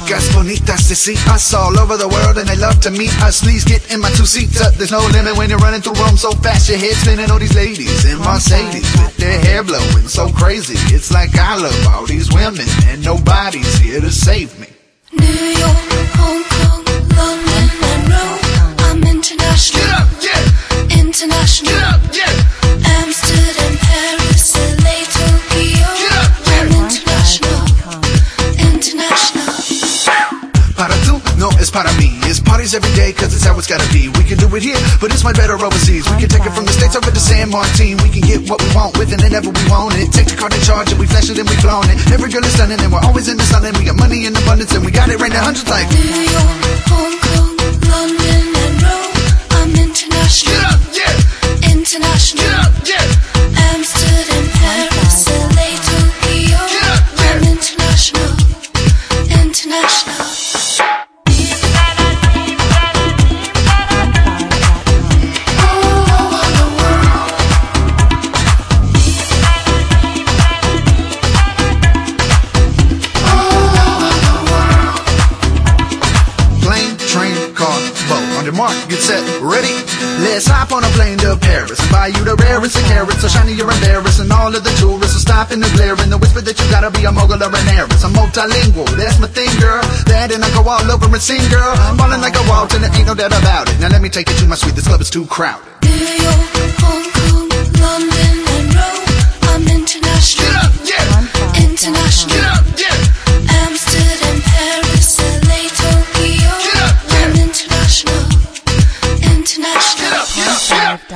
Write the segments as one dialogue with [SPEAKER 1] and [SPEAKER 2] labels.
[SPEAKER 1] chicas bonitas to see us all over the world and they love to meet us. Please get in my two-seats. There's no limit when you're running through Rome so fast. Your head spinning. All these ladies in Mercedes with their hair blowing so crazy. It's like I love all these women and nobody's here to save me.
[SPEAKER 2] New York, Hong Kong, London and Rome. I'm international.
[SPEAKER 1] Get up, yeah.
[SPEAKER 2] International.
[SPEAKER 1] Get up, yeah.
[SPEAKER 2] Amsterdam, Paris, LA, Tokyo.
[SPEAKER 1] Get up, yeah.
[SPEAKER 2] I'm international. International.
[SPEAKER 1] Para tú, no es para mí. It's parties every day cause it's how it's gotta be. We can do it here, but it's much better overseas. We can take it from the States over to San Martin. We can get what we want with it whenever we want it. Take the card and charge it, we flash it and we flown it. Every girl is stunning and we're always in the sun. And we got money in abundance and we got it right now. Hundreds like
[SPEAKER 2] New York, Hong Kong, London and Rome. I'm international.
[SPEAKER 1] Get up, yeah.
[SPEAKER 2] International.
[SPEAKER 1] Get up, yeah.
[SPEAKER 2] Amsterdam, Paris, LA, Tokyo.
[SPEAKER 1] Get up, yeah.
[SPEAKER 2] I'm international. International.
[SPEAKER 1] Mark, get set, ready? Let's hop on a plane to Paris and buy you the rarest of carrots, so shiny you're embarrassed, and all of the tourists will stop in the glare and the whisper that you gotta be a mogul or an heiress. I'm multilingual, that's my thing, girl. That and I go all over and sing, girl. I'm falling like a wall till there ain't no doubt about it. Now let me take you to my suite, this club is too crowded.
[SPEAKER 2] New York, Hong Kong, London and Rome. I'm international.
[SPEAKER 1] Get up, yeah.
[SPEAKER 2] International.
[SPEAKER 1] Get up, yeah.
[SPEAKER 2] Amsterdam, Paris, LA, Tokyo.
[SPEAKER 1] Get up, yeah.
[SPEAKER 2] I'm international. International.
[SPEAKER 1] Get up, get up, get up.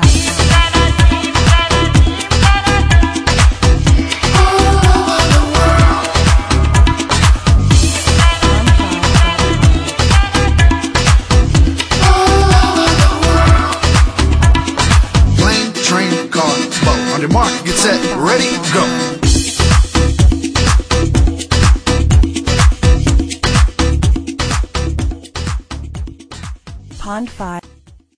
[SPEAKER 1] Plane, train, car, boat. On your mark, get set, ready, go.
[SPEAKER 3] Pond 5.